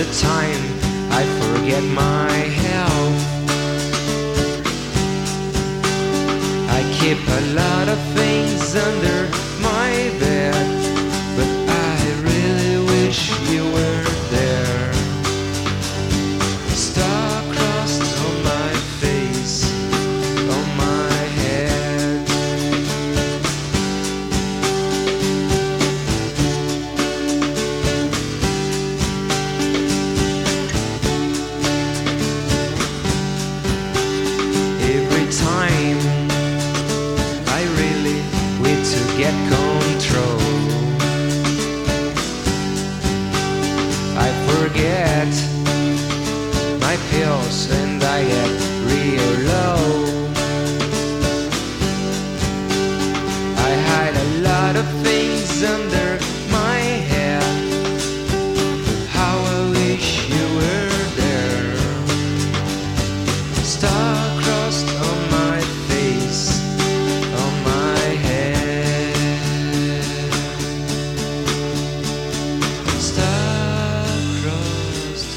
time I forget my health, I keep a lot of things under my bed, but I really wish you were there. Star-crossed on my face, on my head. Every time I really need to get control, I forget my pills and I get real low. I hide a lot of things under my head. How I wish you were there. Star-crossed on my face, on my head. Star-crossed,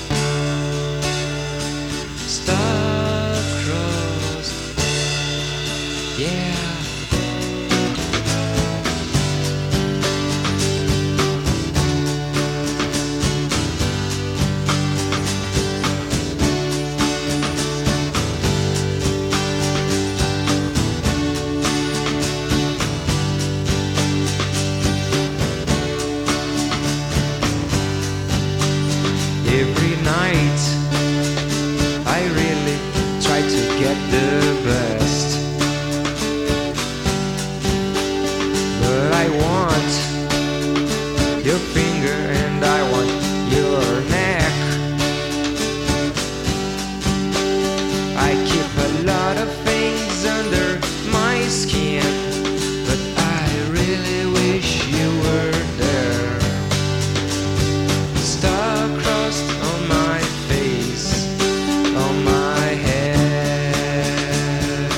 star-crossed, yeah. Every night I really try to get the best, but I want your finger and I want your neck. I keep a lot of things under my skin, but I really wish you were there. Star-crossed on my face, on my head.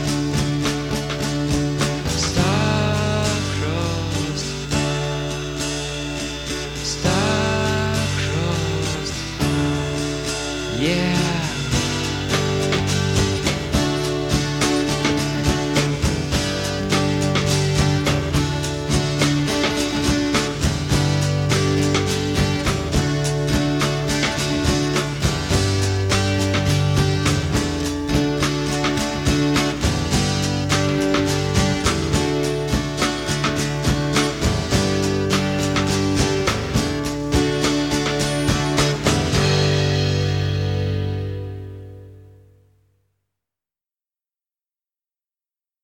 Star-crossed, star-crossed, yeah.